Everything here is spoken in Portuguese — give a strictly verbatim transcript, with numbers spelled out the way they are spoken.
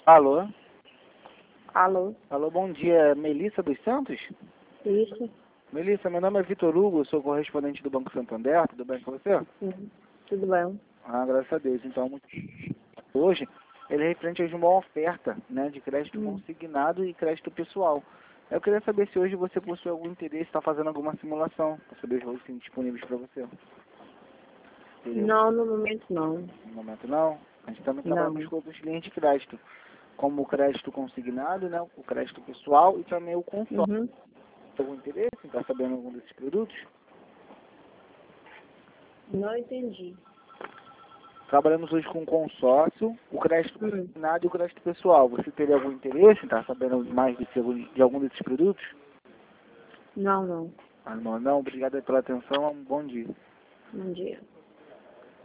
Alô? Alô? Alô, bom dia. Melissa dos Santos? Isso? Melissa, meu nome é Vitor Hugo, sou correspondente do Banco Santander. Tudo bem com você? Uhum. Tudo bem. Ah, graças a Deus. Então, muito- hoje, ele é referente a uma oferta, né, de crédito Hum. consignado e crédito pessoal. Eu queria saber se hoje você possui algum interesse, está fazendo alguma simulação, para saber os valores que têm disponíveis para você. Teria Não, no momento não. No momento não. A gente também trabalha Não. com outras linhas de crédito, como o crédito consignado, né, o crédito pessoal e também o consórcio. Uhum. Tem algum interesse em estar sabendo algum desses produtos? Não entendi. Trabalhamos hoje com o consórcio, o crédito Hum. consignado e o crédito pessoal. Você teria algum interesse em estar sabendo mais desse, de algum desses produtos? Não, não. Ah, não, não. Obrigado pela atenção. Um bom dia. Bom dia.